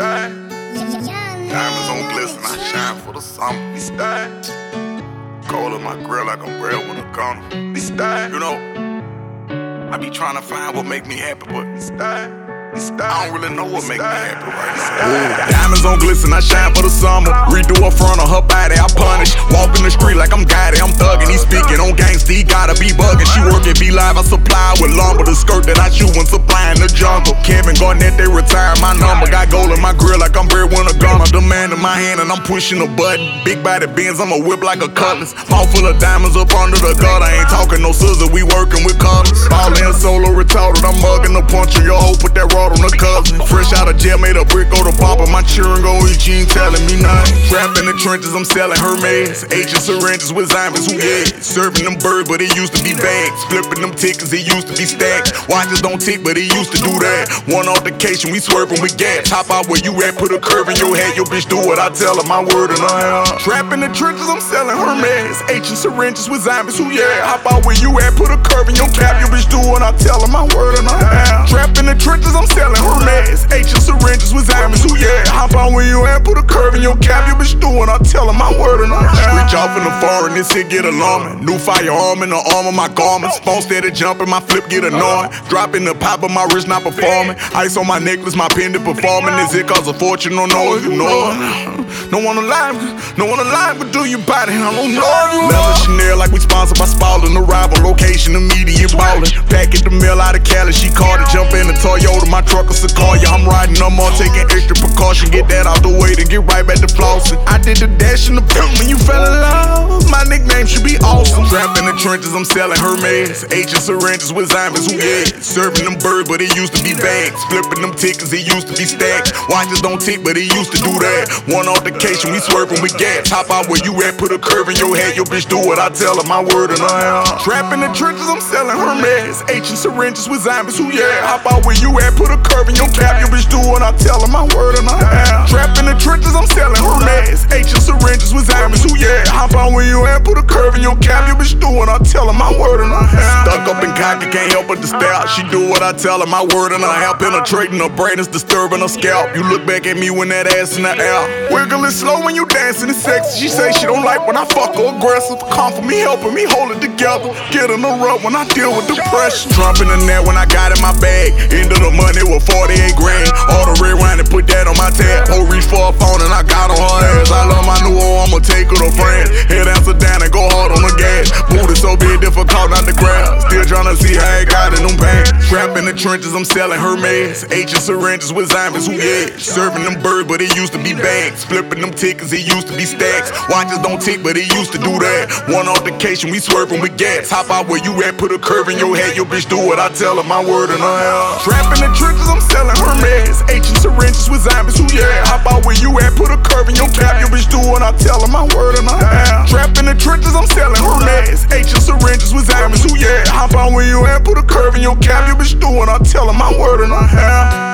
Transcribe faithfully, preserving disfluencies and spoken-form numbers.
stay. Diamonds on glisten, I shine for the summer. We stay. Cold in my grill like I'm bread with a gunner. We stay. You know, I be trying to find what make me happy, but we stay. I don't really know what make me happy right now. Diamonds on glisten, I shine for the summer. Redo her front of her body, I punish. Walk in the street like I'm guided, I'm thuggin'. He speaking on gangsta, he gotta be buggin'. She workin' be live, I supply with lumber. The skirt that I chew when supplying the jungle. Kevin Garnett, they retire my number. Got gold in my grill like I'm bread when a gunner. The man in my hand and I'm pushing a button. Big body Benz, I'ma whip like a cutlass. Mouth full of diamonds up under the gutter. Ain't talking no scissor, we working with colors. All in solo retarded, I'm mugging the punch of your hoe, put that rod on the cousin. Fresh out of jail, made a brick go to papa. My children go eat, you ain't telling me nothing. Trapped in the trenches, I'm selling Hermes. Agent syringes with Zymans, who yeah. Serving them birds, but it used to be bags. Flipping them tickets, it used to be stacks. Watches don't tick, but it used to do that. One altercation, we swerving with gas. Hop out where you at, put a curve in your head. Your bitch do what I tell her, my word and I am. Trapped in the trenches, I'm selling Hermes. Agent syringes with Zymans, who yeah. Hop out where you at, put a curve in your cap. Your bitch do what I tell her, my word and I am. Trapped in the trenches, I'm selling Hermes. Agent syringes with Zymans, who yeah. Hop out where you at, put a curve in your cap. Your bitch do what I tell her, my word and I am. Reach off in the foreign, this shit get alarming. New firearm in the arm of my garments. Phone steady jumping, my flip get annoying. Dropping the pop of my wrist not performing. Ice on my necklace, my pendant performing. Is it cause of fortune? Don't know if you know it. Don't wanna lie, don't wanna lie, but do you body? I don't know you. Leather Chanel like we sponsored by Spalding. Arrival location, immediate ballin'. Pack at the mail out of Cali, she called it. Jump in the Toyota, my truck a Sequoia. I'm riding no more, taking extra precaution. Get that out the way to get right back to flossing. I did the dash in the pimp when you fell in love. My nickname should be awesome. Trapped in the trenches, I'm selling Hermes. Agent syringes with Zymans, who yeah. Serving them birds, but it used to be bags. Flipping them tickets, it used to be stacks. Watches don't tick, but it used to do that. One altercation, we swerving with gas. Hop out where you at, put a curve in your head. Your bitch do what I tell her, my word and I am. Trapped in the trenches, I'm selling Hermes. Agent syringes with Zymans, who yeah. Hop out where you at, put a curve in your cap. Your bitch do what I tell her, my word and I am. Trapped in the trenches, I'm selling Hermes. Agent syringes with Zymans, who yeah. Hop out where you at, put a curve in your cap. Your bitch do what I tell her, my word and I am. Stuck up and cocky, can't help but to stare. She do what I tell her, my word and I am. Penetrating her brain is disturbing her scalp. You look back at me when that ass in the air. Wiggling slow when you dancing, it's sexy. She say she don't like when I fuck her aggressive. Come for me, helping me hold it together. Get in the rub when I deal with depression. Trumping in there when I got in my bag. End of the money with forty-eight grand. All the red wine and put that on my tab. Oh, reach for a phone and I got on her ass. I love my new hoe, I'ma take her to France. Head Amsterdam and go hard on the gas. Booty so big, difficult not to grab. Still tryna see how I got in them pants. Trapped in the trenches, I'm selling Hermes. Agent syringes with Zymans, who yeah. Serving them birds, but it used to be bags. Flipping them tickets, it used to be stacks. Watches don't tick, but it used to do that. One altercation, we swerving with gas. Hop out where you at, put a curve in your head. Your bitch do what I tell her, my word and I am. Trapped in the trenches, I'm selling Hermes. Agent syringes with Zymans, who yeah. Hop out where you at, put a curve in your cap. Your bitch do what I tell her, my word and I am. Trapped in the trenches, I'm selling Hermes. Agent syringes with Zymans, who yeah. Hop out where you at, put a curve in your cap. Your bitch do what I tell her, my word and I am.